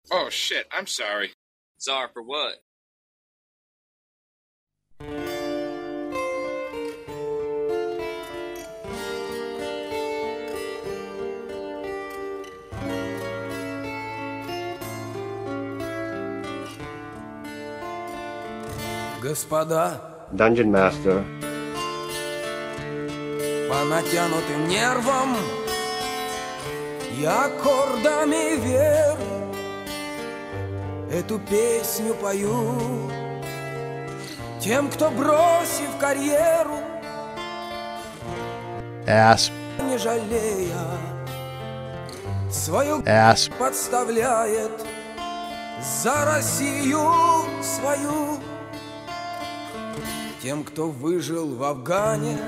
Oh shit, I'm sorry. Sorry for what? Господа, Dungeon Master, по натянутым нервам и аккордами веры эту песню пою тем, кто, бросив карьеру, Ass, не жалея, свою ass, подставляет за Россию свою. Тем, кто выжил в Афгане,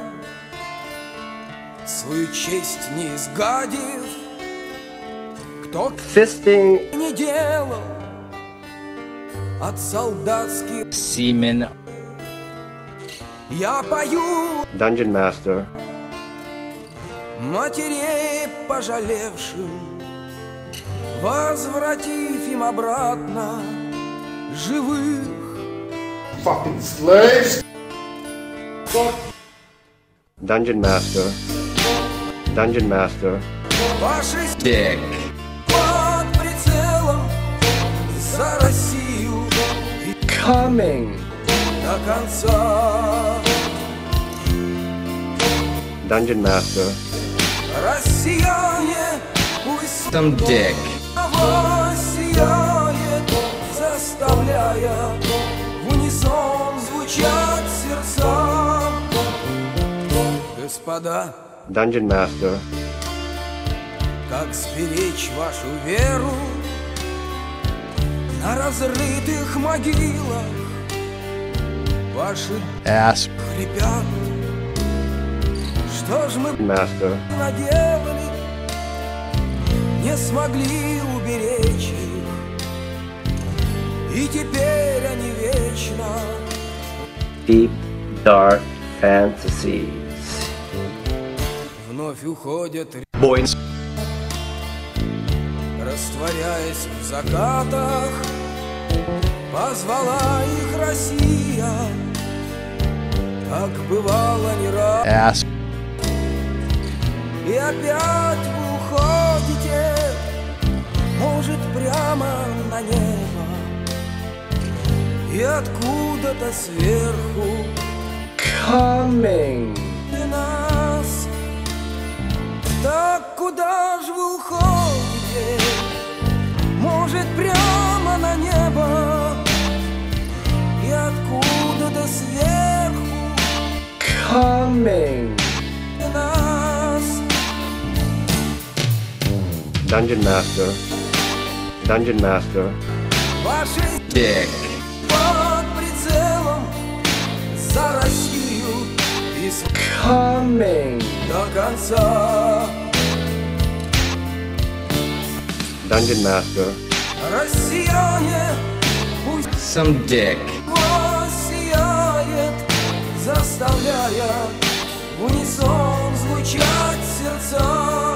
свою честь не изгадив, кто fisting не делал от солдатских. Seaman. Я пою Dungeon Master, матерей пожалевшим, возвратив им обратно живых. Fucking slaves! Dungeon Master, Dungeon Master, Ваши Dick. под прицелом за Россию и coming. до конца. Dungeon Master, Россияне, пусть Some dick. снова сияет, заставляя в унисон звучать сердца. Господа, Dungeon Master, как сберечь вашу веру на разрытых могилах? Ваши ass, хрипят. Что ж мы Master, наделали, не смогли уберечь их, и теперь они вечно Deep Dark Fantasies. вновь уходят, Boys, растворяясь в закатах. Позвала их Россия, как бывало не раз. ass, И опять вы уходите, может, прямо на небо, и откуда-то сверху coming. и нас. Так куда же вы уходите? Может, прямо на небо, и откуда-то сверху Coming. и нас. Dungeon Master, Dungeon Master, Ваши Dick. под прицелом за Россию и coming. до конца. Dungeon Master, Россияне, пусть Some dick. сияет, заставляя в унисон звучать сердца.